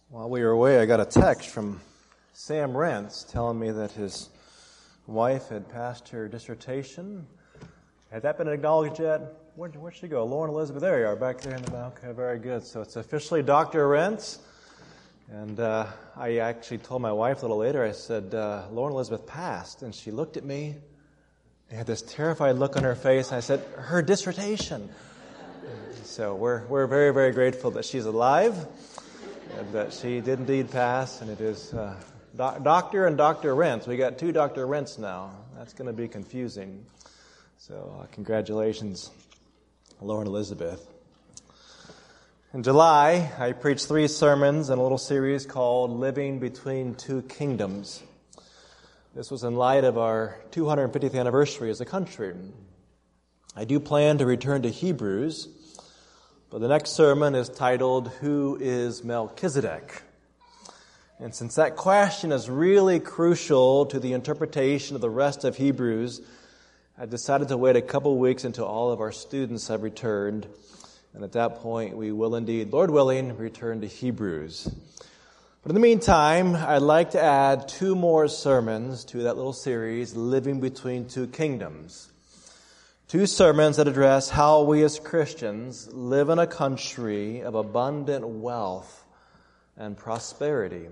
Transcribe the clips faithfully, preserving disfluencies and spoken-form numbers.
While we were away, I got a text from Sam Rentz telling me that his wife had passed her dissertation. Had that been acknowledged yet? Where'd, where'd she go? Lauren Elizabeth, there you are, back there in the back. Okay, very good. So it's officially Doctor Rentz. And uh, I actually told my wife a little later, I said, uh, Lauren Elizabeth passed. And she looked at me and had this terrified look on her face. And I said, her dissertation. So we're we're very, very grateful that she's alive and that she did indeed pass. And it is uh, doc, Doctor and Doctor Rentz. We got two Doctor Rentz now. That's going to be confusing. So uh, congratulations, Lauren Elizabeth. In July, I preached three sermons in a little series called Living Between Two Kingdoms. This was in light of our two hundred fiftieth anniversary as a country. I do plan to return to Hebrews, but the next sermon is titled, Who is Melchizedek? And since that question is really crucial to the interpretation of the rest of Hebrews, I decided to wait a couple weeks until all of our students have returned. And at that point, we will indeed, Lord willing, return to Hebrews. But in the meantime, I'd like to add two more sermons to that little series, Living Between Two Kingdoms. Two sermons that address how we as Christians live in a country of abundant wealth and prosperity.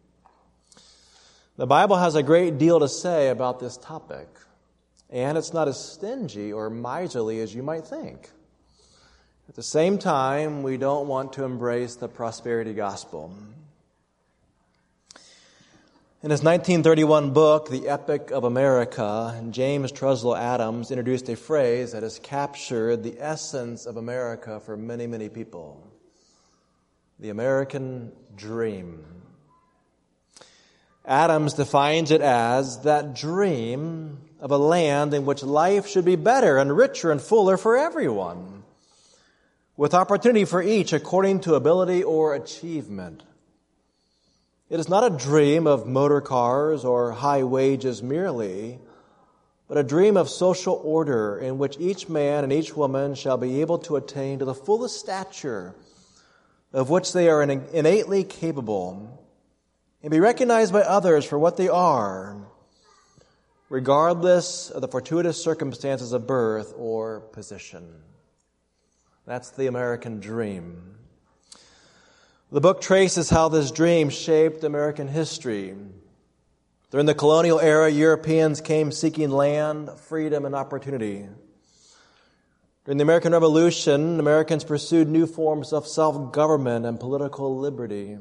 The Bible has a great deal to say about this topic, and it's not as stingy or miserly as you might think. At the same time, we don't want to embrace the prosperity gospel. In his nineteen thirty-one book, The Epic of America, James Truslow Adams introduced a phrase that has captured the essence of America for many, many people. The American dream. Adams defines it as that dream of a land in which life should be better and richer and fuller for everyone, with opportunity for each according to ability or achievement. It is not a dream of motor cars or high wages merely, but a dream of social order in which each man and each woman shall be able to attain to the fullest stature of which they are innately capable and be recognized by others for what they are, regardless of the fortuitous circumstances of birth or position. That's the American dream. The book traces how this dream shaped American history. During the colonial era, Europeans came seeking land, freedom, and opportunity. During the American Revolution, Americans pursued new forms of self-government and political liberty.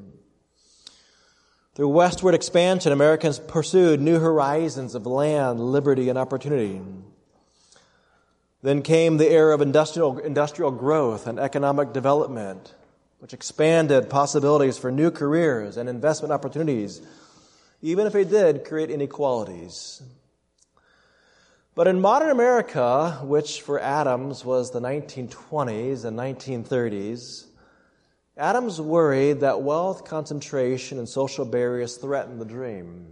Through westward expansion, Americans pursued new horizons of land, liberty, and opportunity. Then came the era of industrial, industrial growth and economic development, which expanded possibilities for new careers and investment opportunities, even if it did create inequalities. But in modern America, which for Adams was the nineteen twenties and nineteen thirties, Adams worried that wealth concentration and social barriers threatened the dream.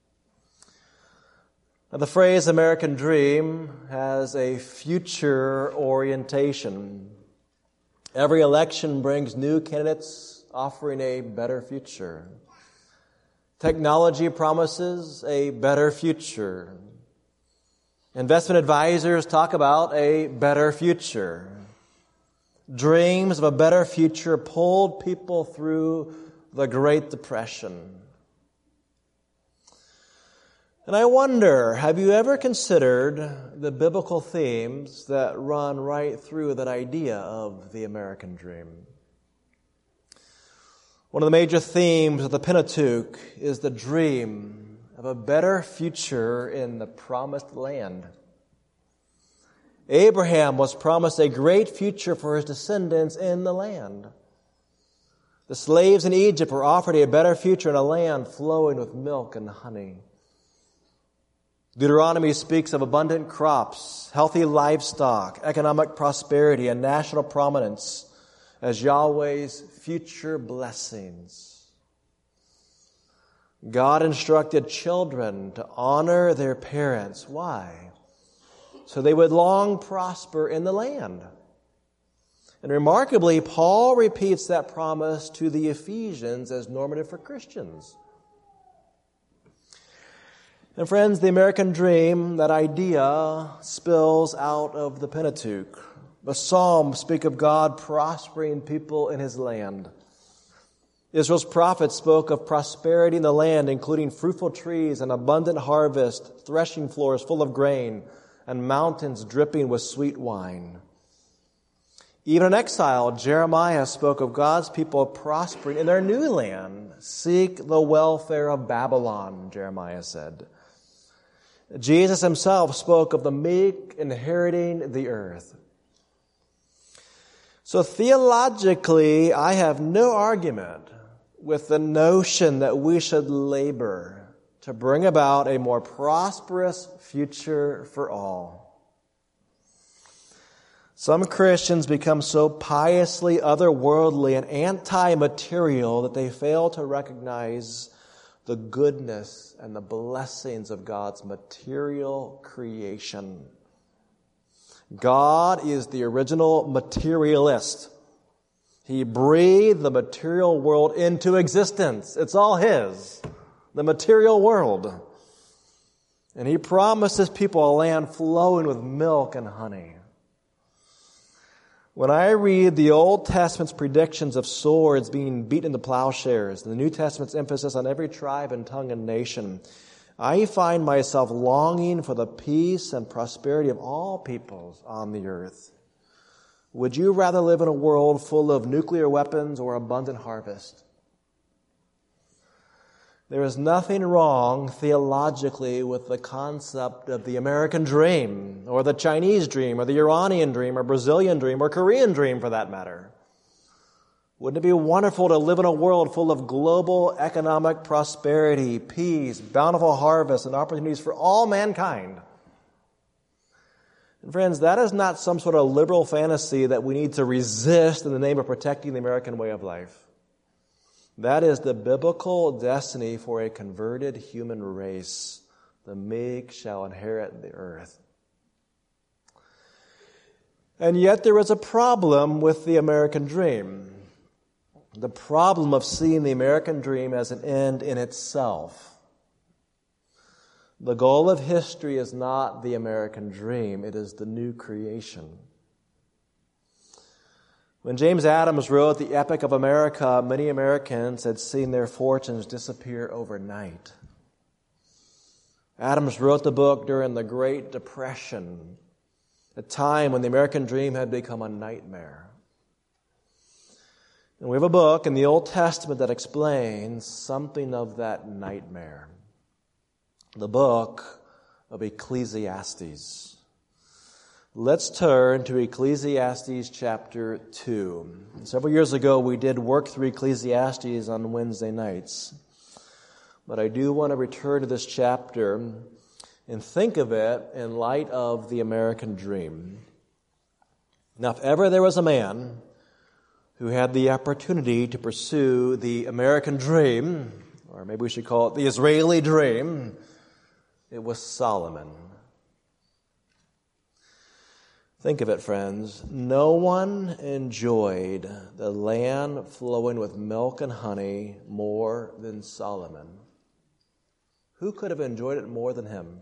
Now, the phrase American dream has a future orientation. Every election brings new candidates offering a better future. Technology promises a better future. Investment advisors talk about a better future. Dreams of a better future pulled people through the Great Depression. And I wonder, have you ever considered the biblical themes that run right through that idea of the American dream? One of the major themes of the Pentateuch is the dream of a better future in the promised land. Abraham was promised a great future for his descendants in the land. The slaves in Egypt were offered a better future in a land flowing with milk and honey. Deuteronomy speaks of abundant crops, healthy livestock, economic prosperity, and national prominence as Yahweh's future blessings. God instructed children to honor their parents. Why? So they would long prosper in the land. And remarkably, Paul repeats that promise to the Ephesians as normative for Christians. And friends, the American dream, that idea, spills out of the Pentateuch. The Psalms speak of God prospering people in His land. Israel's prophets spoke of prosperity in the land, including fruitful trees, and abundant harvest, threshing floors full of grain, and mountains dripping with sweet wine. Even in exile, Jeremiah spoke of God's people prospering in their new land. Seek the welfare of Babylon, Jeremiah said. Jesus himself spoke of the meek inheriting the earth. So theologically, I have no argument with the notion that we should labor to bring about a more prosperous future for all. Some Christians become so piously otherworldly and anti-material that they fail to recognize the goodness and the blessings of God's material creation. God is the original materialist. He breathed the material world into existence. It's all His, the material world. And He promises people a land flowing with milk and honey. When I read the Old Testament's predictions of swords being beaten into plowshares, and the New Testament's emphasis on every tribe and tongue and nation, I find myself longing for the peace and prosperity of all peoples on the earth. Would you rather live in a world full of nuclear weapons or abundant harvest? There is nothing wrong theologically with the concept of the American dream, or the Chinese dream, or the Iranian dream, or Brazilian dream, or Korean dream for that matter. Wouldn't it be wonderful to live in a world full of global economic prosperity, peace, bountiful harvest, and opportunities for all mankind? And friends, that is not some sort of liberal fantasy that we need to resist in the name of protecting the American way of life. That is the biblical destiny for a converted human race. The meek shall inherit the earth. And yet there is a problem with the American dream. The problem of seeing the American dream as an end in itself. The goal of history is not the American dream, it is the new creation. When James Adams wrote the Epic of America, many Americans had seen their fortunes disappear overnight. Adams wrote the book during the Great Depression, a time when the American dream had become a nightmare. And we have a book in the Old Testament that explains something of that nightmare. The book of Ecclesiastes. Let's turn to Ecclesiastes chapter two. Several years ago, we did work through Ecclesiastes on Wednesday nights. But I do want to return to this chapter and think of it in light of the American dream. Now, if ever there was a man who had the opportunity to pursue the American dream, or maybe we should call it the Israeli dream, it was Solomon. Think of it, friends. No one enjoyed the land flowing with milk and honey more than Solomon. Who could have enjoyed it more than him?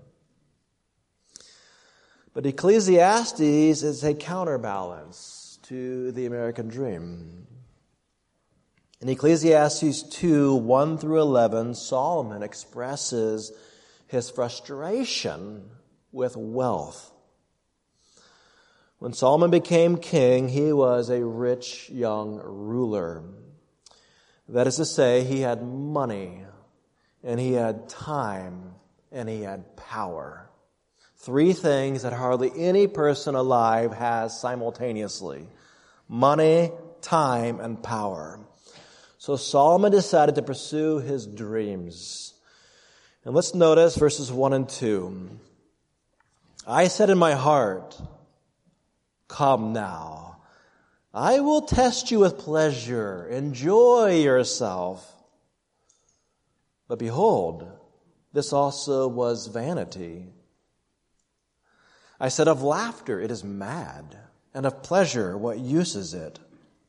But Ecclesiastes is a counterbalance to the American dream. In Ecclesiastes two, one through eleven, Solomon expresses his frustration with wealth. When Solomon became king, he was a rich young ruler. That is to say, he had money, and he had time, and he had power. Three things that hardly any person alive has simultaneously. Money, time, and power. So Solomon decided to pursue his dreams. And let's notice verses one and two. I said in my heart, come now, I will test you with pleasure. Enjoy yourself. But behold, this also was vanity. I said of laughter, it is mad. And of pleasure, what use is it?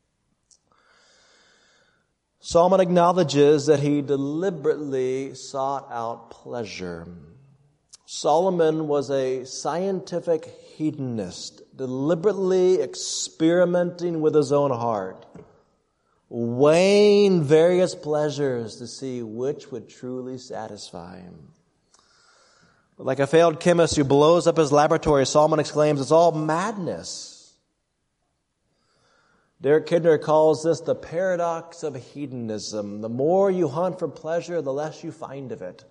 Solomon acknowledges that he deliberately sought out pleasure. Solomon was a scientific hedonist, deliberately experimenting with his own heart, weighing various pleasures to see which would truly satisfy him. But like a failed chemist who blows up his laboratory, Solomon exclaims, "It's all madness." Derek Kidner calls this the paradox of hedonism. The more you hunt for pleasure, the less you find of it.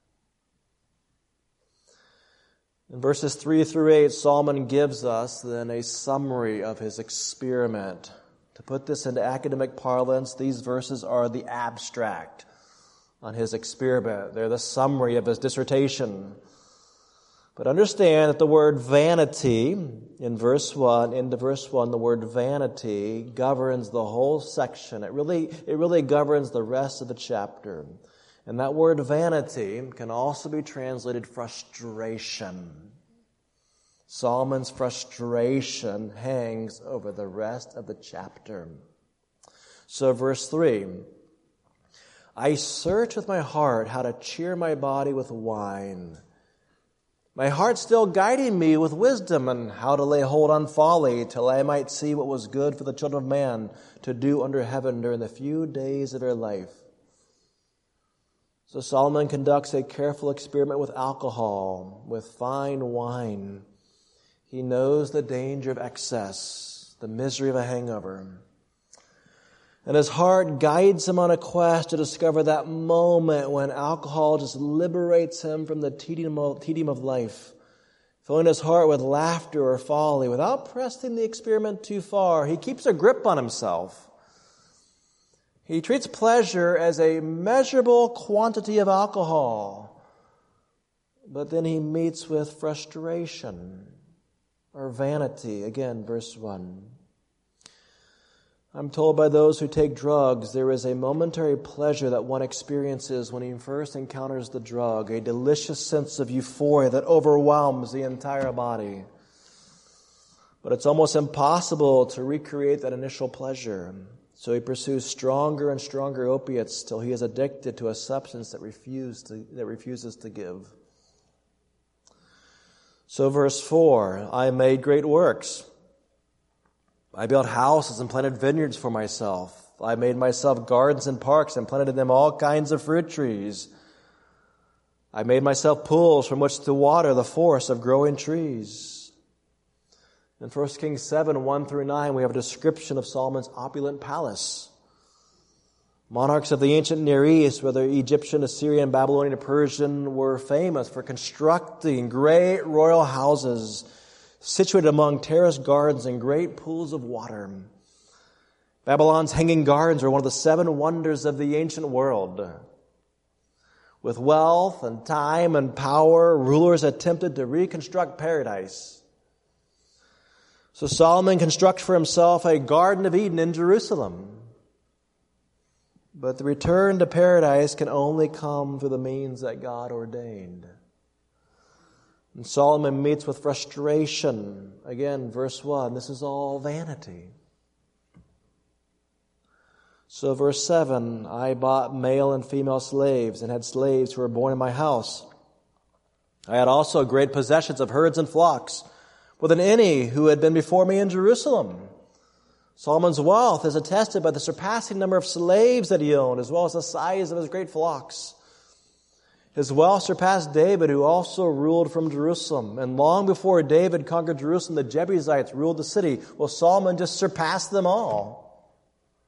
In verses three through eight, Solomon gives us then a summary of his experiment. To put this into academic parlance, these verses are the abstract on his experiment. They're the summary of his dissertation. But understand that the word vanity, in verse one, into verse one, the word vanity governs the whole section. It really, it really governs the rest of the chapter. And that word vanity can also be translated frustration. Solomon's frustration hangs over the rest of the chapter. So verse three, I search with my heart how to cheer my body with wine. My heart still guiding me with wisdom and how to lay hold on folly till I might see what was good for the children of man to do under heaven during the few days of their life. So Solomon conducts a careful experiment with alcohol, with fine wine. He knows the danger of excess, the misery of a hangover. And his heart guides him on a quest to discover that moment when alcohol just liberates him from the tedium of, tedium of life, filling his heart with laughter or folly without pressing the experiment too far. He keeps a grip on himself. He treats pleasure as a measurable quantity of alcohol, but then he meets with frustration or vanity. Again, verse one. I'm told by those who take drugs, there is a momentary pleasure that one experiences when he first encounters the drug, a delicious sense of euphoria that overwhelms the entire body. But it's almost impossible to recreate that initial pleasure. So he pursues stronger and stronger opiates till he is addicted to a substance that, refuse to, that refuses to give. So verse four, I made great works. I built houses and planted vineyards for myself. I made myself gardens and parks and planted in them all kinds of fruit trees. I made myself pools from which to water the forest of growing trees. In First Kings seven, one through nine, we have a description of Solomon's opulent palace. Monarchs of the ancient Near East, whether Egyptian, Assyrian, Babylonian, or Persian, were famous for constructing great royal houses situated among terraced gardens and great pools of water. Babylon's hanging gardens are one of the seven wonders of the ancient world. With wealth and time and power, rulers attempted to reconstruct paradise. So Solomon constructs for himself a Garden of Eden in Jerusalem. But the return to paradise can only come through the means that God ordained. And Solomon meets with frustration. Again, verse one, this is all vanity. So verse seven, I bought male and female slaves and had slaves who were born in my house. I had also great possessions of herds and flocks, more than any who had been before me in Jerusalem. Solomon's wealth is attested by the surpassing number of slaves that he owned, as well as the size of his great flocks. His wealth surpassed David, who also ruled from Jerusalem. And long before David conquered Jerusalem, the Jebusites ruled the city. Well, Solomon just surpassed them all.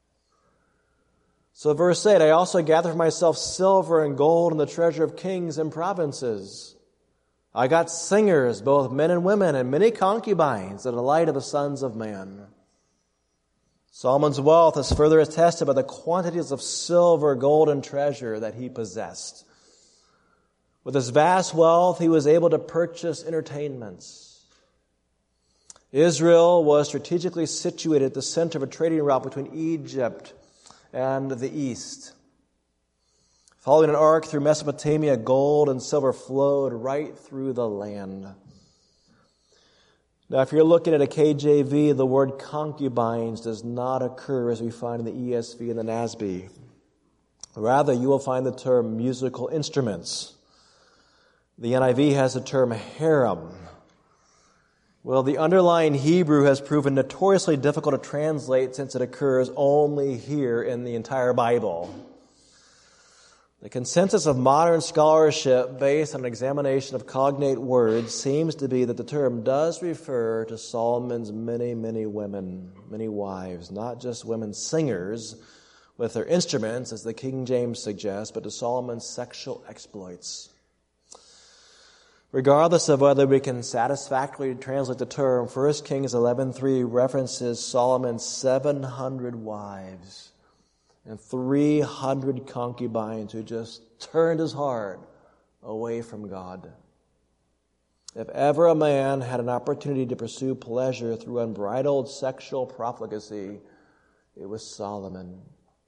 So verse eight, I also gathered for myself silver and gold and the treasure of kings and provinces. I got singers, both men and women, and many concubines, the delight of the sons of man. Solomon's wealth is further attested by the quantities of silver, gold, and treasure that he possessed. With his vast wealth, he was able to purchase entertainments. Israel was strategically situated at the center of a trading route between Egypt and the east. Following an arc through Mesopotamia, gold and silver flowed right through the land. Now, if you're looking at a K J V, the word concubines does not occur as we find in the E S V and the N A S B. Rather, you will find the term musical instruments. The N I V has the term harem. Well, the underlying Hebrew has proven notoriously difficult to translate since it occurs only here in the entire Bible. The consensus of modern scholarship based on an examination of cognate words seems to be that the term does refer to Solomon's many, many women, many wives, not just women singers with their instruments, as the King James suggests, but to Solomon's sexual exploits. Regardless of whether we can satisfactorily translate the term, First Kings eleven three references Solomon's seven hundred wives and three hundred concubines who just turned his heart away from God. If ever a man had an opportunity to pursue pleasure through unbridled sexual profligacy, it was Solomon.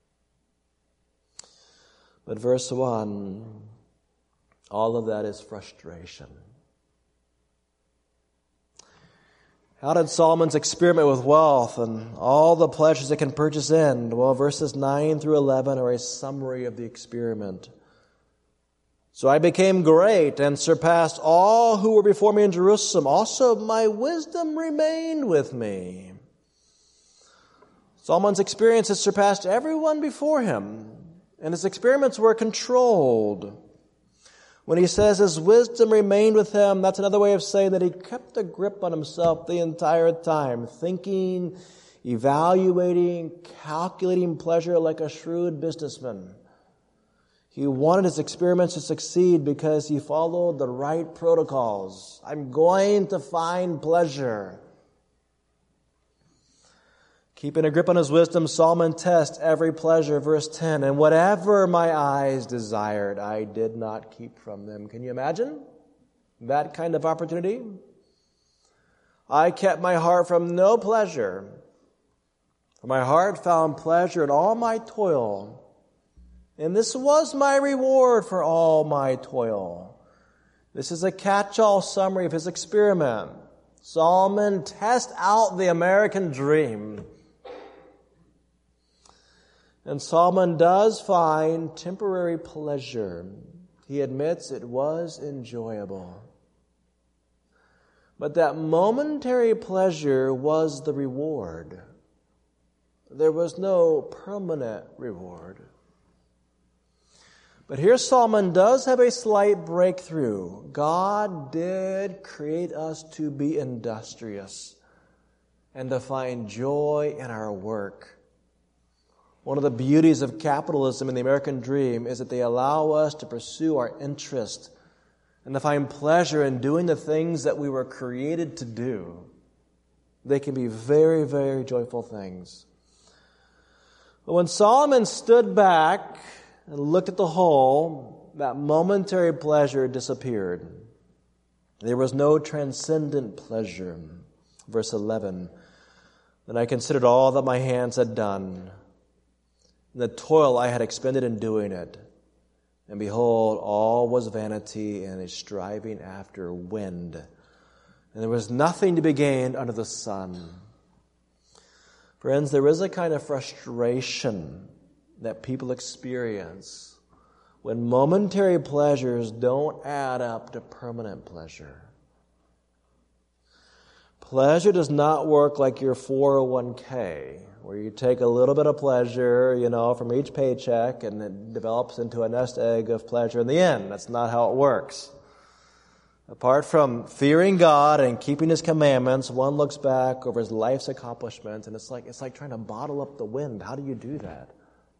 But verse one, all of that is frustration. How did Solomon's experiment with wealth and all the pleasures it can purchase end? Well, verses nine through eleven are a summary of the experiment. So I became great and surpassed all who were before me in Jerusalem. Also my wisdom remained with me. Solomon's experiences surpassed everyone before him, and his experiments were controlled. When he says his wisdom remained with him, that's another way of saying that he kept a grip on himself the entire time, thinking, evaluating, calculating pleasure like a shrewd businessman. He wanted his experiments to succeed because he followed the right protocols. I'm going to find pleasure. Keeping a grip on his wisdom, Solomon tests every pleasure. Verse ten, and whatever my eyes desired, I did not keep from them. Can you imagine that kind of opportunity? I kept my heart from no pleasure. For my heart found pleasure in all my toil. And this was my reward for all my toil. This is a catch-all summary of his experiment. Solomon tests out the American dream. And Solomon does find temporary pleasure. He admits it was enjoyable. But that momentary pleasure was the reward. There was no permanent reward. But here Solomon does have a slight breakthrough. God did create us to be industrious and to find joy in our work. One of the beauties of capitalism and the American dream is that they allow us to pursue our interest and to find pleasure in doing the things that we were created to do. They can be very, very joyful things. But when Solomon stood back and looked at the whole, that momentary pleasure disappeared. There was no transcendent pleasure. Verse eleven, then I considered all that my hands had done, and the toil I had expended in doing it. And behold, all was vanity and a striving after wind. And there was nothing to be gained under the sun. Friends, there is a kind of frustration that people experience when momentary pleasures don't add up to permanent pleasure. Pleasure does not work like your four oh one k, where you take a little bit of pleasure, you know, from each paycheck, and it develops into a nest egg of pleasure in the end. That's not how it works. Apart from fearing God and keeping His commandments, one looks back over his life's accomplishments, and it's like it's like trying to bottle up the wind. How do you do that?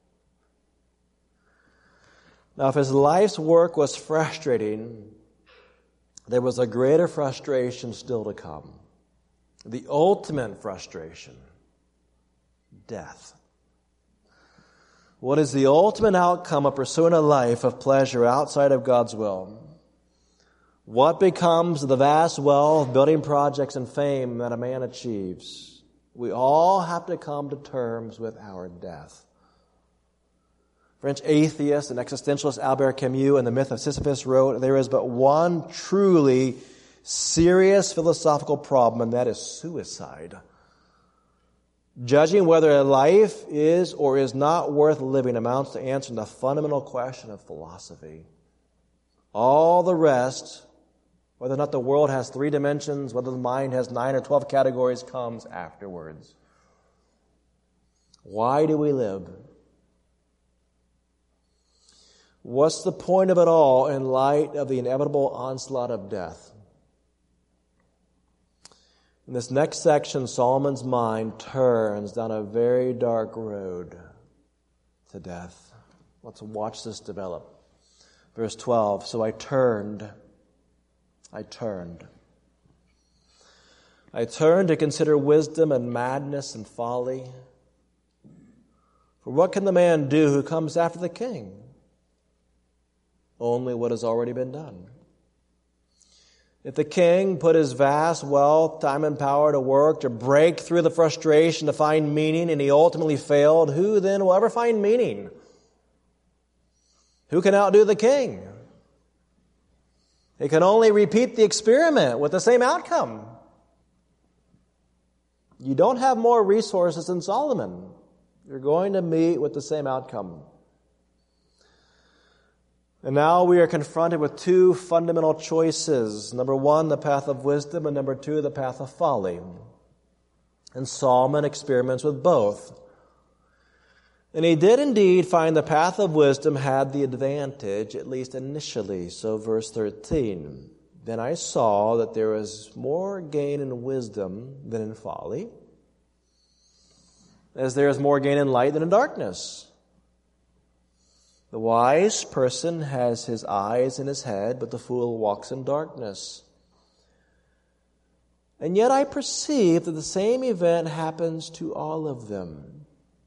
Now, if his life's work was frustrating, there was a greater frustration still to come. The ultimate frustration. Death. What is the ultimate outcome of pursuing a life of pleasure outside of God's will? What becomes of the vast wealth, building projects, and fame that a man achieves? We all have to come to terms with our death. French atheist and existentialist Albert Camus in The Myth of Sisyphus wrote, there is but one truly serious philosophical problem, and that is suicide. Judging whether a life is or is not worth living amounts to answering the fundamental question of philosophy. All the rest, whether or not the world has three dimensions, whether the mind has nine or twelve categories, comes afterwards. Why do we live? What's the point of it all in light of the inevitable onslaught of death? In this next section, Solomon's mind turns down a very dark road to death. Let's watch this develop. Verse twelve, so I turned, I turned. I turned to consider wisdom and madness and folly. For what can the man do who comes after the king? Only what has already been done. If the king put his vast wealth, time, and power to work to break through the frustration to find meaning, and he ultimately failed, who then will ever find meaning? Who can outdo the king? He can only repeat the experiment with the same outcome. You don't have more resources than Solomon. You're going to meet with the same outcome. And now we are confronted with two fundamental choices. Number one, the path of wisdom, and number two, the path of folly. And Solomon experiments with both. And he did indeed find the path of wisdom had the advantage, at least initially. So verse thirteen, then I saw that there was more gain in wisdom than in folly, as there is more gain in light than in darkness. The wise person has his eyes in his head, but the fool walks in darkness. And yet I perceive that the same event happens to all of them.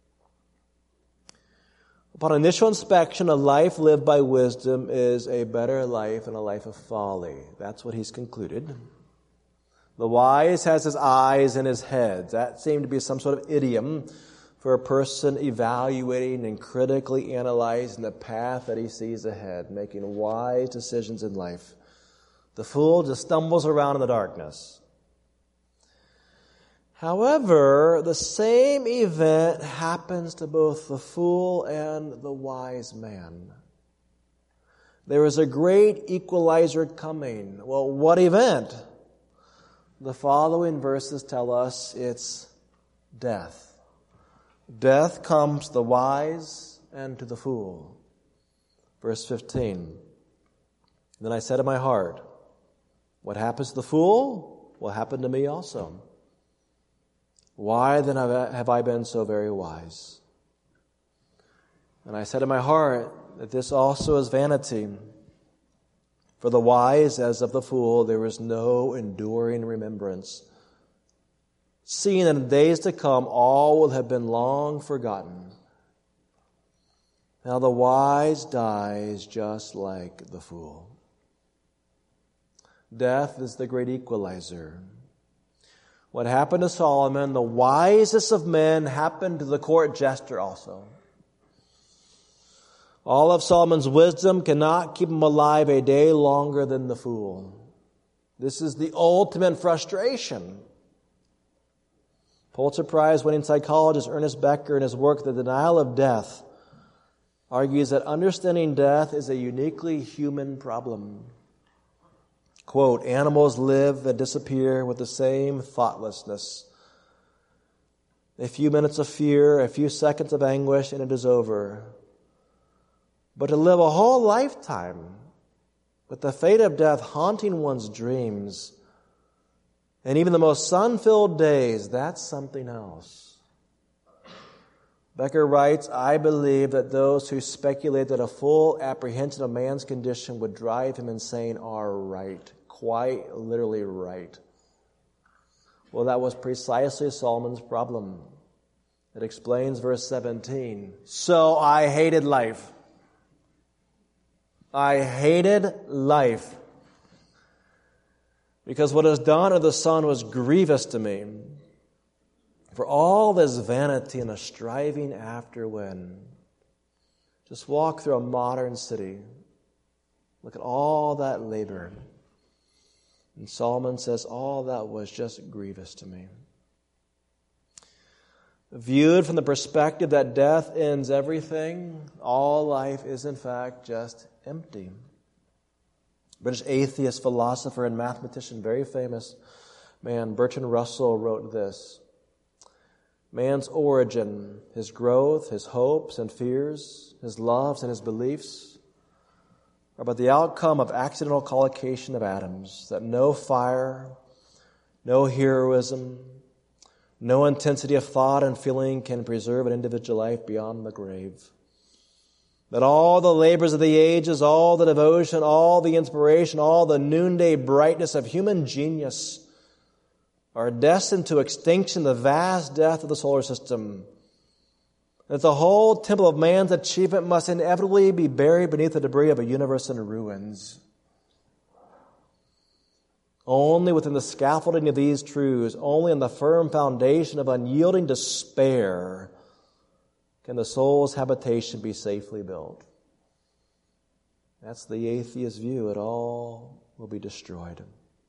Upon initial inspection, a life lived by wisdom is a better life than a life of folly. That's what he's concluded. The wise has his eyes in his head. That seemed to be some sort of idiom for a person evaluating and critically analyzing the path that he sees ahead, making wise decisions in life. The fool just stumbles around in the darkness. However, the same event happens to both the fool and the wise man. There is a great equalizer coming. Well, what event? The following verses tell us it's death. Death comes to the wise and to the fool. Verse fifteen. Then I said in my heart, what happens to the fool will happen to me also. Why then have I been so very wise? And I said in my heart that this also is vanity. For the wise, as of the fool, there is no enduring remembrance. Seeing in the days to come, all will have been long forgotten. Now the wise dies just like the fool. Death is the great equalizer. What happened to Solomon, the wisest of men, happened to the court jester also. All of Solomon's wisdom cannot keep him alive a day longer than the fool. This is the ultimate frustration. Pulitzer Prize-winning psychologist Ernest Becker, in his work The Denial of Death, argues that understanding death is a uniquely human problem. Quote, animals live and disappear with the same thoughtlessness. A few minutes of fear, a few seconds of anguish, and it is over. But to live a whole lifetime with the fate of death haunting one's dreams, and even the most sun-filled days, that's something else. Becker writes, I believe that those who speculate that a full apprehension of man's condition would drive him insane are right. Quite literally right. Well, that was precisely Solomon's problem. It explains verse seventeen. So I hated life. I hated life. Because what is done under the sun was grievous to me. For all this vanity and a striving after when. Just walk through a modern city. Look at all that labor. And Solomon says, all that was just grievous to me. Viewed from the perspective that death ends everything, all life is in fact just empty. British atheist, philosopher, and mathematician, very famous man, Bertrand Russell, wrote this: man's origin, his growth, his hopes and fears, his loves and his beliefs are but the outcome of accidental collocation of atoms, that no fire, no heroism, no intensity of thought and feeling can preserve an individual life beyond the grave. That all the labors of the ages, all the devotion, all the inspiration, all the noonday brightness of human genius are destined to extinction in the vast death of the solar system. That the whole temple of man's achievement must inevitably be buried beneath the debris of a universe in ruins. Only within the scaffolding of these truths, only on the firm foundation of unyielding despair, can the soul's habitation be safely built. That's the atheist view. It all will be destroyed.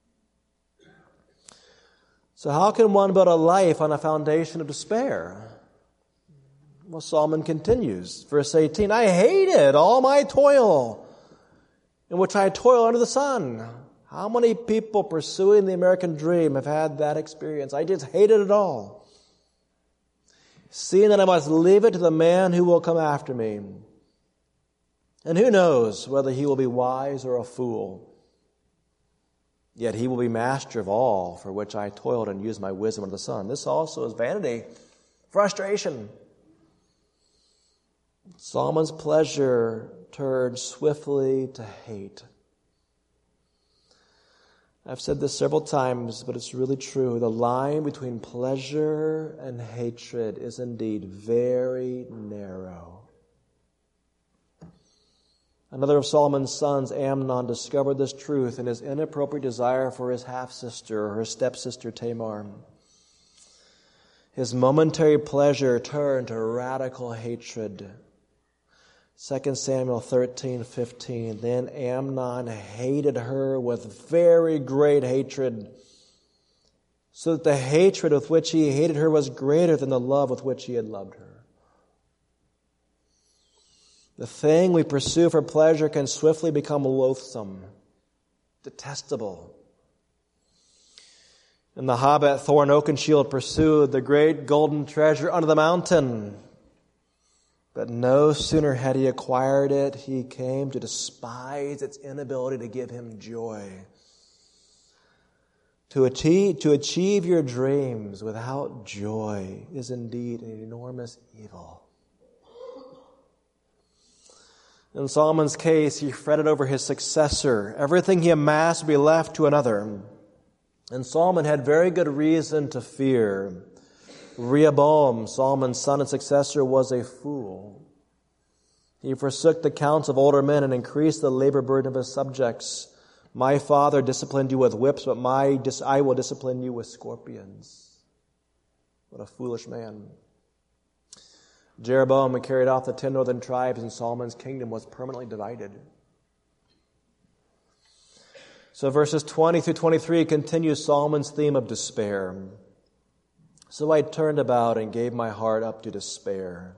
So how can one build a life on a foundation of despair? Well, Solomon continues, verse eighteen, I hated all my toil in which I toil under the sun. How many people pursuing the American dream have had that experience? I just hated it all. Seeing that I must leave it to the man who will come after me. And who knows whether he will be wise or a fool. Yet he will be master of all for which I toiled and used my wisdom under the sun. This also is vanity, frustration. Solomon's pleasure turned swiftly to hate. I've said this several times, but it's really true. The line between pleasure and hatred is indeed very narrow. Another of Solomon's sons, Amnon, discovered this truth in his inappropriate desire for his half-sister or her stepsister Tamar. His momentary pleasure turned to radical hatred. Second Samuel thirteen fifteen. Then Amnon hated her with very great hatred, so that the hatred with which he hated her was greater than the love with which he had loved her. The thing we pursue for pleasure can swiftly become loathsome, detestable. And the hobbit Thorin Oakenshield pursued the great golden treasure under the mountain. But no sooner had he acquired it, he came to despise its inability to give him joy. To achieve, to achieve your dreams without joy is indeed an enormous evil. In Solomon's case, he fretted over his successor. Everything he amassed would be left to another. And Solomon had very good reason to fear. Rehoboam, Solomon's son and successor, was a fool. He forsook the counsel of older men and increased the labor burden of his subjects. My father disciplined you with whips, but my dis- I will discipline you with scorpions. What a foolish man. Jeroboam carried off the ten northern tribes, and Solomon's kingdom was permanently divided. So verses twenty through twenty-three continue Solomon's theme of despair. So I turned about and gave my heart up to despair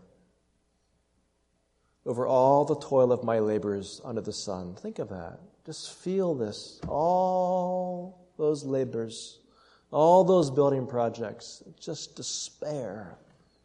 over all the toil of my labors under the sun. Think of that. Just feel this. All those labors, all those building projects, just despair.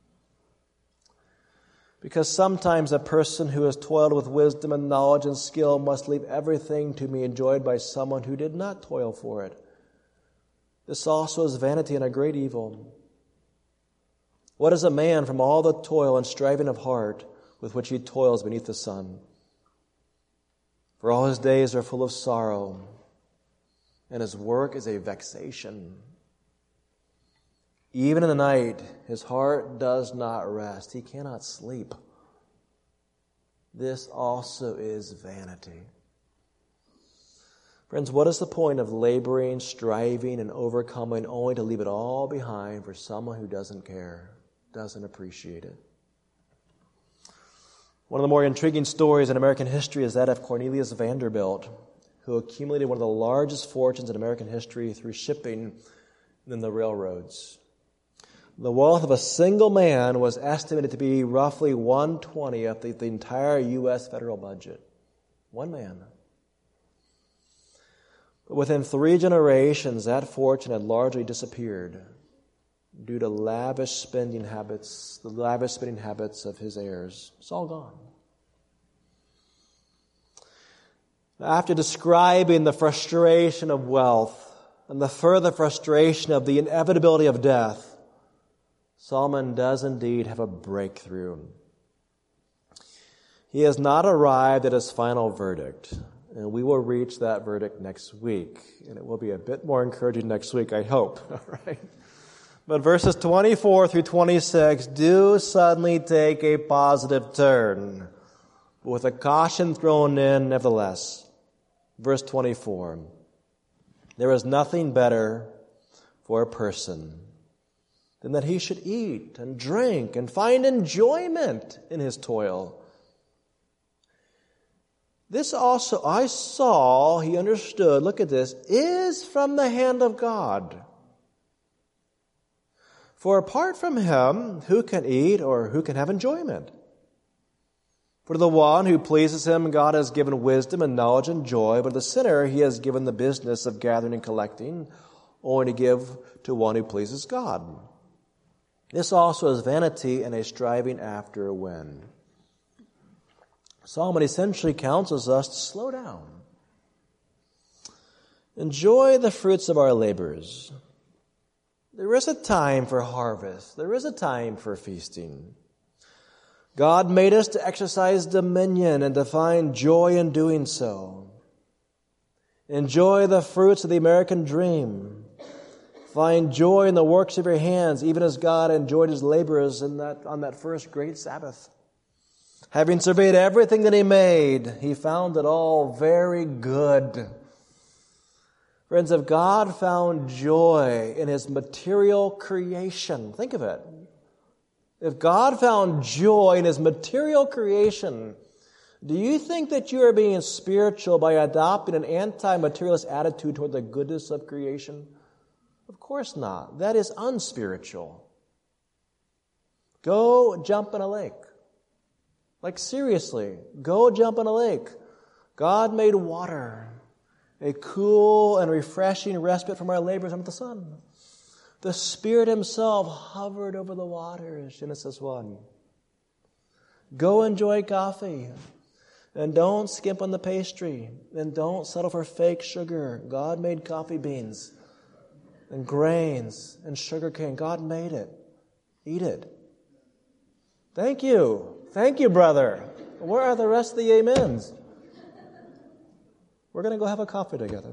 Because sometimes a person who has toiled with wisdom and knowledge and skill must leave everything to be enjoyed by someone who did not toil for it. This also is vanity and a great evil. What is a man from all the toil and striving of heart with which he toils beneath the sun? For all his days are full of sorrow, and his work is a vexation. Even in the night, his heart does not rest. He cannot sleep. This also is vanity. Friends, what is the point of laboring, striving, and overcoming only to leave it all behind for someone who doesn't care, doesn't appreciate it? One of the more intriguing stories in American history is that of Cornelius Vanderbilt, who accumulated one of the largest fortunes in American history through shipping and the railroads. The wealth of a single man was estimated to be roughly one twentieth of the entire U S federal budget. One man. But within three generations, that fortune had largely disappeared due to lavish spending habits, the lavish spending habits of his heirs. It's all gone. After describing the frustration of wealth and the further frustration of the inevitability of death, Solomon does indeed have a breakthrough. He has not arrived at his final verdict, and we will reach that verdict next week, and it will be a bit more encouraging next week, I hope. All right. But verses twenty-four through twenty-six do suddenly take a positive turn, with a caution thrown in nevertheless. Verse twenty-four, there is nothing better for a person than that he should eat and drink and find enjoyment in his toil. This also I saw, he understood, look at this, is from the hand of God. For apart from him, who can eat or who can have enjoyment? For the one who pleases him, God has given wisdom and knowledge and joy, but the sinner he has given the business of gathering and collecting, only to give to one who pleases God. This also is vanity and a striving after a wind. Solomon essentially counsels us to slow down. Enjoy the fruits of our labors. There is a time for harvest. There is a time for feasting. God made us to exercise dominion and to find joy in doing so. Enjoy the fruits of the American dream. Find joy in the works of your hands, even as God enjoyed his laborers in that, on that first great Sabbath. Having surveyed everything that he made, he found it all very good. Friends, if God found joy in his material creation, think of it. If God found joy in his material creation, do you think that you are being spiritual by adopting an anti-materialist attitude toward the goodness of creation? Of course not. That is unspiritual. Go jump in a lake. Like seriously, go jump in a lake. God made water, a cool and refreshing respite from our labors under the sun. The Spirit himself hovered over the waters, Genesis one. Go enjoy coffee, and don't skimp on the pastry, and don't settle for fake sugar. God made coffee beans and grains and sugar cane. God made it. Eat it. Thank you. Thank you, brother. Where are the rest of the amens? We're going to go have a coffee together.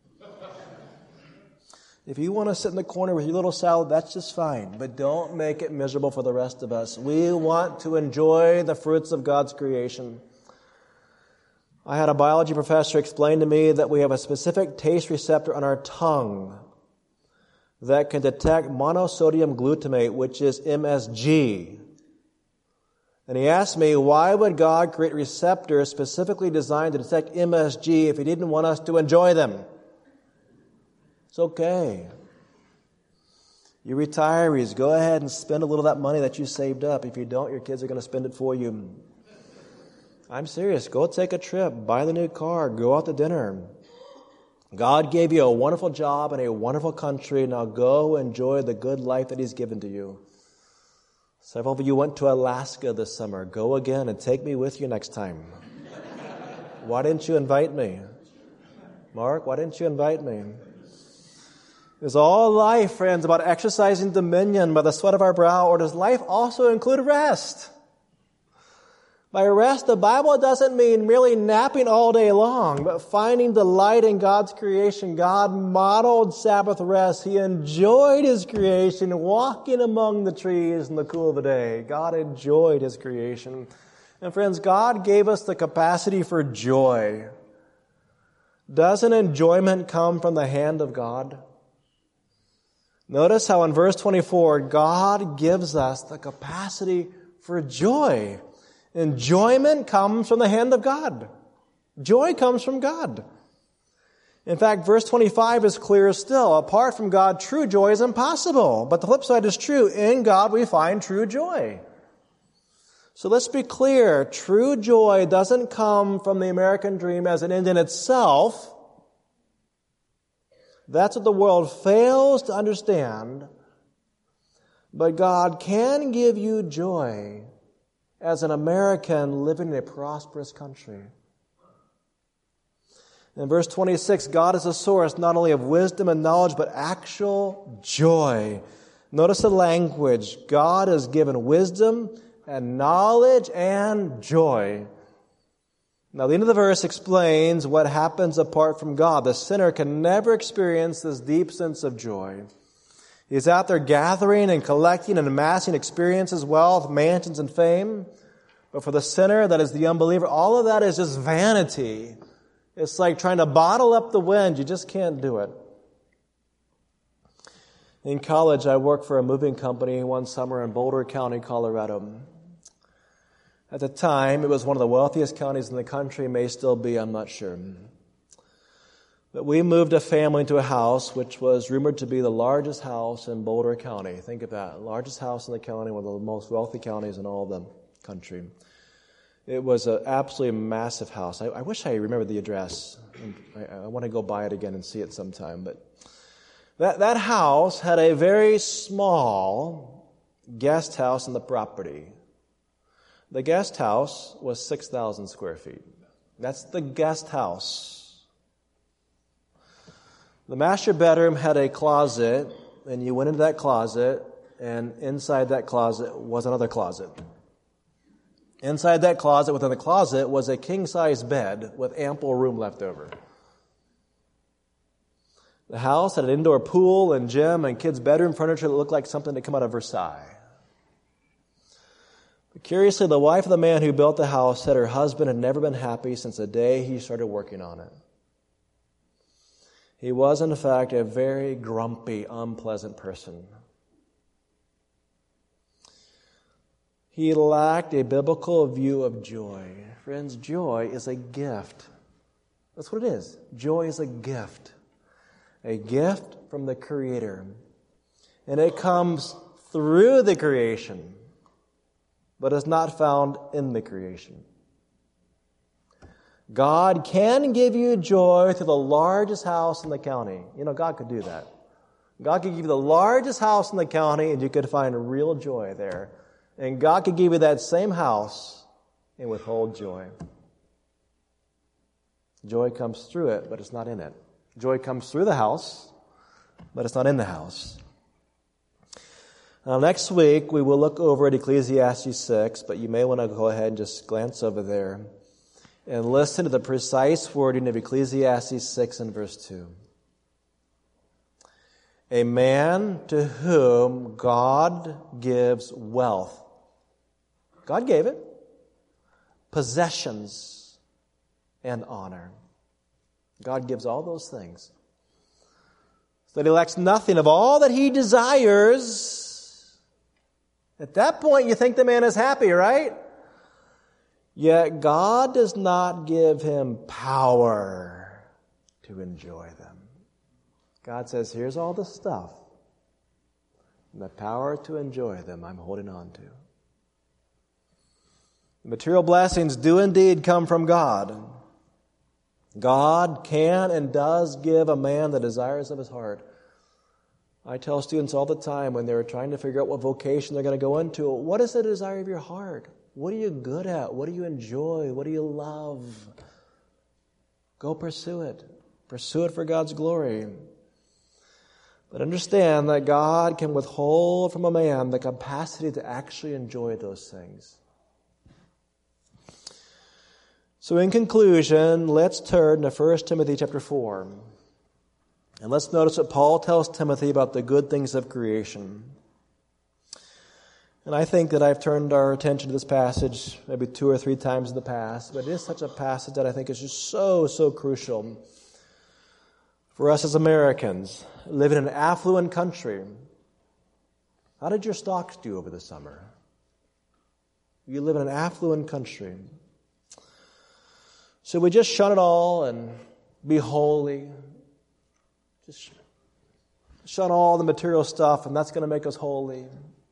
If you want to sit in the corner with your little salad, that's just fine. But don't make it miserable for the rest of us. We want to enjoy the fruits of God's creation. I had a biology professor explain to me that we have a specific taste receptor on our tongue that can detect monosodium glutamate, which is M S G. And he asked me, why would God create receptors specifically designed to detect M S G if he didn't want us to enjoy them? It's okay. You retirees, go ahead and spend a little of that money that you saved up. If you don't, your kids are going to spend it for you. I'm serious. Go take a trip. Buy the new car. Go out to dinner. God gave you a wonderful job in a wonderful country. Now go enjoy the good life that he's given to you. Several of you went to Alaska this summer. Go again and take me with you next time. Why didn't you invite me? Mark, why didn't you invite me? Is all life, friends, about exercising dominion by the sweat of our brow, or does life also include rest? By rest, the Bible doesn't mean merely napping all day long, but finding delight in God's creation. God modeled Sabbath rest. He enjoyed his creation, walking among the trees in the cool of the day. God enjoyed his creation. And friends, God gave us the capacity for joy. Doesn't enjoyment come from the hand of God? Notice how in verse twenty-four, God gives us the capacity for joy. Enjoyment comes from the hand of God. Joy comes from God. In fact, verse twenty-five is clear still. Apart from God, true joy is impossible. But the flip side is true. In God we find true joy. So let's be clear. True joy doesn't come from the American dream as an end in itself. That's what the world fails to understand. But God can give you joy as an American living in a prosperous country. In verse twenty-six, God is a source not only of wisdom and knowledge, but actual joy. Notice the language. God has given wisdom and knowledge and joy. Now, the end of the verse explains what happens apart from God. The sinner can never experience this deep sense of joy. He's out there gathering and collecting and amassing experiences, wealth, mansions, and fame. But for the sinner, that is the unbeliever, all of that is just vanity. It's like trying to bottle up the wind. You just can't do it. In college, I worked for a moving company one summer in Boulder County, Colorado. At the time, it was one of the wealthiest counties in the country, may still be, I'm not sure. But we moved a family into a house which was rumored to be the largest house in Boulder County. Think of that. Largest house in the county, one of the most wealthy counties in all the country. It was an absolutely massive house. I, I wish I remembered the address. I, I want to go by it again and see it sometime. But that, that house had a very small guest house on the property. The guest house was six thousand square feet. That's the guest house. The master bedroom had a closet, and you went into that closet, and inside that closet was another closet. Inside that closet, within the closet, was a king-size bed with ample room left over. The house had an indoor pool and gym and kids' bedroom furniture that looked like something to come out of Versailles. But curiously, the wife of the man who built the house said her husband had never been happy since the day he started working on it. He was, in fact, a very grumpy, unpleasant person. He lacked a biblical view of joy. Friends, joy is a gift. That's what it is. Joy is a gift. A gift from the Creator. And it comes through the creation, but is not found in the creation. God can give you joy through the largest house in the county. You know, God could do that. God could give you the largest house in the county and you could find real joy there. And God could give you that same house and withhold joy. Joy comes through it, but it's not in it. Joy comes through the house, but it's not in the house. Now, next week, we will look over at Ecclesiastes six, but you may want to go ahead and just glance over there and listen to the precise wording of Ecclesiastes six and verse two. A man to whom God gives wealth. God gave it. Possessions and honor. God gives all those things. So that he lacks nothing of all that he desires. At that point, you think the man is happy, right? Yet God does not give him power to enjoy them. God says, here's all the stuff. And the power to enjoy them I'm holding on to. The material blessings do indeed come from God. God can and does give a man the desires of his heart. I tell students all the time when they're trying to figure out what vocation they're going to go into, what is the desire of your heart? What are you good at? What do you enjoy? What do you love? Go pursue it. Pursue it for God's glory. But understand that God can withhold from a man the capacity to actually enjoy those things. So in conclusion, let's turn to First Timothy chapter four. And let's notice what Paul tells Timothy about the good things of creation. And I think that I've turned our attention to this passage maybe two or three times in the past, but it is such a passage that I think is just so, so crucial for us as Americans living in an affluent country. How did your stocks do over the summer? You live in an affluent country. Should we just shun it all and be holy Just shun all the material stuff, and that's going to make us holy.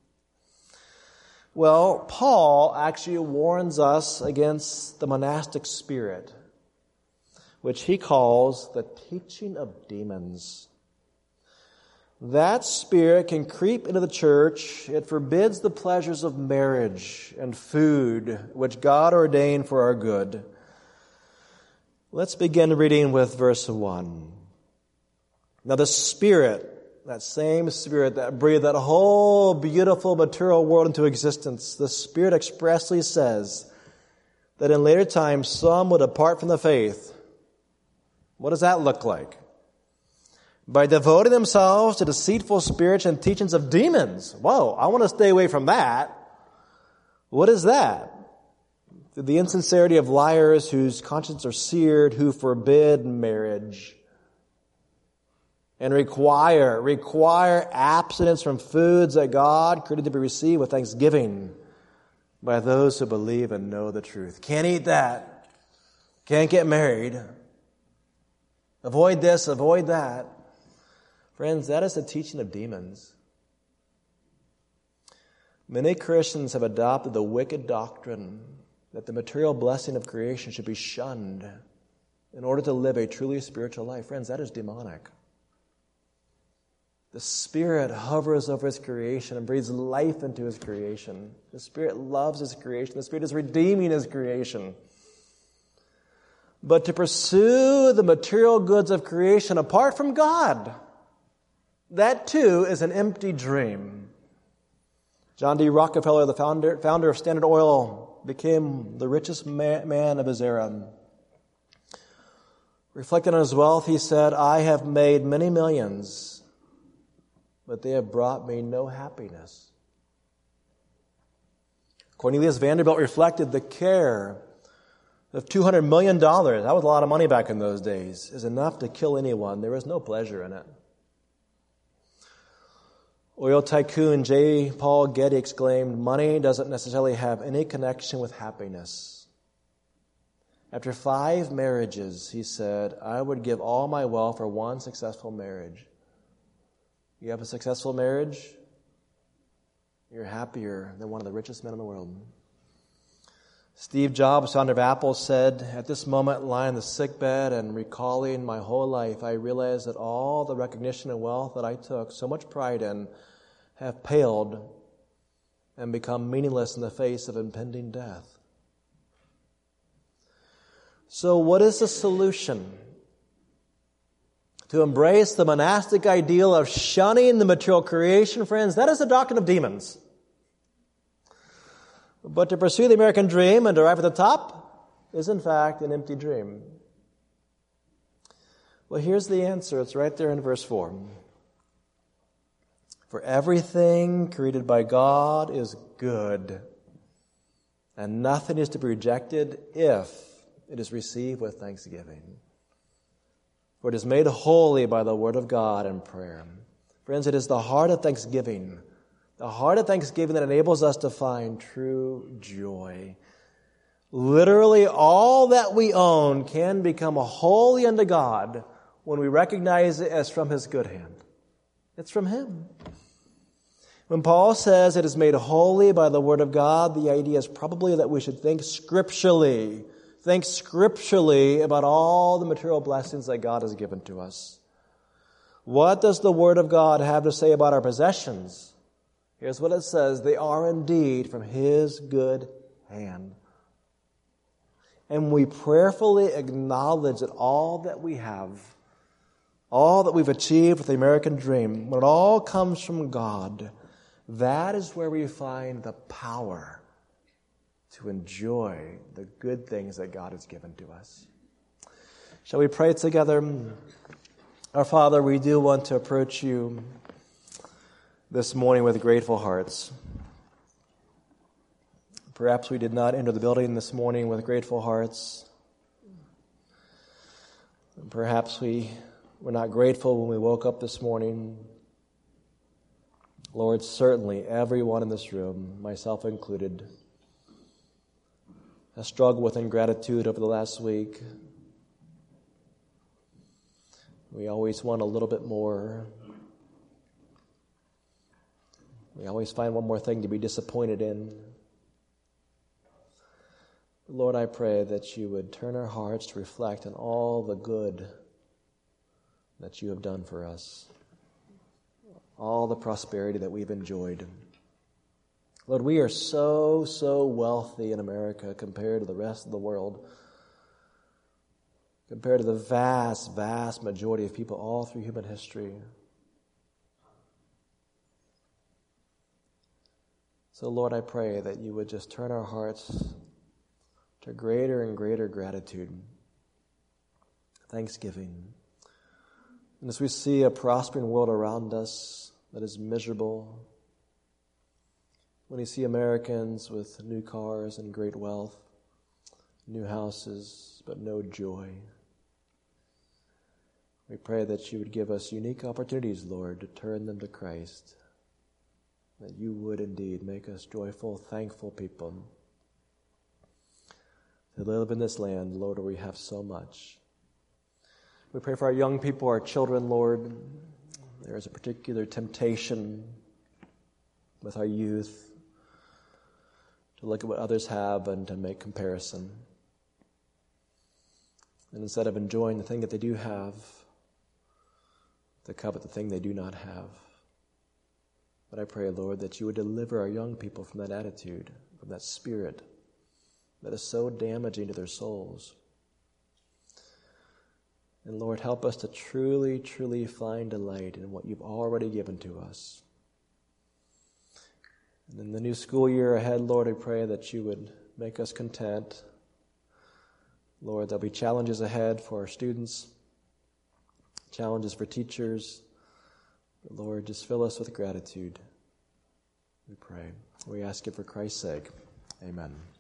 Well, Paul actually warns us against the monastic spirit, which he calls the teaching of demons. That spirit can creep into the church. It forbids the pleasures of marriage and food, which God ordained for our good. Let's begin reading with verse one. Now the Spirit, that same Spirit that breathed that whole beautiful material world into existence, the Spirit expressly says that in later times some would depart from the faith. What does that look like? By devoting themselves to deceitful spirits and teachings of demons. Whoa, I want to stay away from that. What is that? The insincerity of liars whose consciences are seared, who forbid marriage and require, require abstinence from foods that God created to be received with thanksgiving by those who believe and know the truth. Can't eat that. Can't get married. Avoid this, avoid that. Friends, that is the teaching of demons. Many Christians have adopted the wicked doctrine that the material blessing of creation should be shunned in order to live a truly spiritual life. Friends, that is demonic. The Spirit hovers over His creation and breathes life into His creation. The Spirit loves His creation. The Spirit is redeeming His creation. But to pursue the material goods of creation apart from God, that too is an empty dream. John D. Rockefeller, the founder, founder of Standard Oil, became the richest man, man of his era. Reflecting on his wealth, he said, I have made many millions, but they have brought me no happiness. Cornelius Vanderbilt reflected, the care of two hundred million dollars, that was a lot of money back in those days, is enough to kill anyone. There is no pleasure in it. Oil tycoon J. Paul Getty exclaimed, money doesn't necessarily have any connection with happiness. After five marriages, he said, I would give all my wealth for one successful marriage. You have a successful marriage, you're happier than one of the richest men in the world. Steve Jobs, founder of Apple, said, at this moment, lying in the sickbed and recalling my whole life, I realized that all the recognition and wealth that I took so much pride in have paled and become meaningless in the face of impending death. So what is the solution? To embrace the monastic ideal of shunning the material creation, friends, that is the doctrine of demons. But to pursue the American dream and arrive at the top is in fact an empty dream. Well, here's the answer. It's right there in verse four. For everything created by God is good, and nothing is to be rejected if it is received with thanksgiving. For it is made holy by the word of God and prayer. Friends, it is the heart of thanksgiving, the heart of thanksgiving that enables us to find true joy. Literally, all that we own can become holy unto God when we recognize it as from His good hand. It's from Him. When Paul says it is made holy by the word of God, the idea is probably that we should think scripturally. Think scripturally about all the material blessings that God has given to us. What does the word of God have to say about our possessions? Here's what it says. They are indeed from His good hand. And we prayerfully acknowledge that all that we have, all that we've achieved with the American dream, when it all comes from God, that is where we find the power to enjoy the good things that God has given to us. Shall we pray together? Our Father, we do want to approach You this morning with grateful hearts. Perhaps we did not enter the building this morning with grateful hearts. Perhaps we were not grateful when we woke up this morning. Lord, certainly everyone in this room, myself included, has struggled with ingratitude over the last week. We always want a little bit more. We always find one more thing to be disappointed in. Lord, I pray that you would turn our hearts to reflect on all the good that you have done for us, all the prosperity that we've enjoyed. Lord, we are so, so wealthy in America compared to the rest of the world, compared to the vast, vast majority of people all through human history. So, Lord, I pray that you would just turn our hearts to greater and greater gratitude, thanksgiving. And as we see a prospering world around us that is miserable, when you see Americans with new cars and great wealth, new houses, but no joy, we pray that you would give us unique opportunities, Lord, to turn them to Christ, that you would indeed make us joyful, thankful people to live in this land, Lord, where we have so much. We pray for our young people, our children, Lord. There is a particular temptation with our youth to look at what others have and to make comparison. And instead of enjoying the thing that they do have, to covet the thing they do not have. But I pray, Lord, that you would deliver our young people from that attitude, from that spirit that is so damaging to their souls. And Lord, help us to truly, truly find delight in what you've already given to us. And in the new school year ahead, Lord, I pray that you would make us content. Lord, there'll be challenges ahead for our students, challenges for teachers. But Lord, just fill us with gratitude. We pray. We ask it for Christ's sake. Amen.